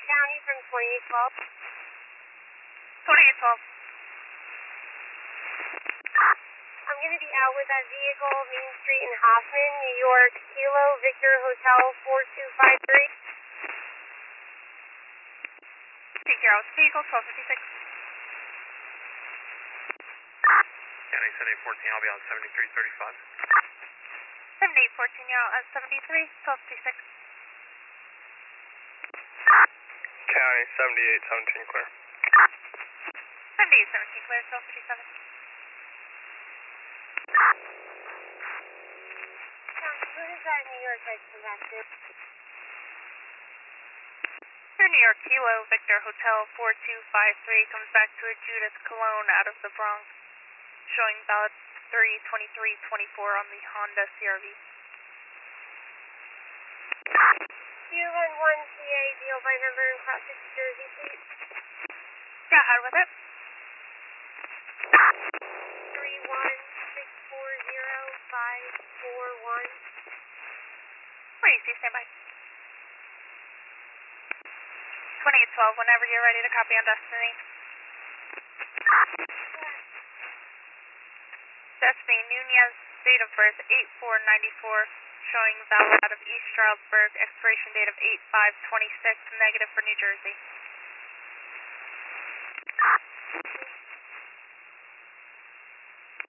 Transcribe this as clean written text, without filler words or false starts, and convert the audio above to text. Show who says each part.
Speaker 1: County from 2812.
Speaker 2: 2812.
Speaker 1: I'm going to be out with that vehicle, Main Street in Hoffman, New York, Kilo Victor Hotel 4253.
Speaker 2: Take care, out vehicle 1256.
Speaker 3: County 7814, I'll be on 7335.
Speaker 2: 7814, you're out at 73, 1256.
Speaker 3: County 7817, clear.
Speaker 2: 7817, clear, 1257.
Speaker 1: Who does that New York guys come back to?
Speaker 2: Your New York Kilo Victor Hotel 4253 comes back to a Judith Cologne out of the Bronx, showing valid 3/23/24 on the Honda CRV.
Speaker 1: Q11CA, deal by number and cross 6 Jersey, please.
Speaker 2: Yeah, out with it.
Speaker 1: 31640-541.
Speaker 2: Where you see, stand by. 2812, whenever you're ready to copy on destiny. Destiny Nunez, date of birth 8494, showing valid out of East Stroudsburg, expiration date of 8/5/26, negative for New Jersey.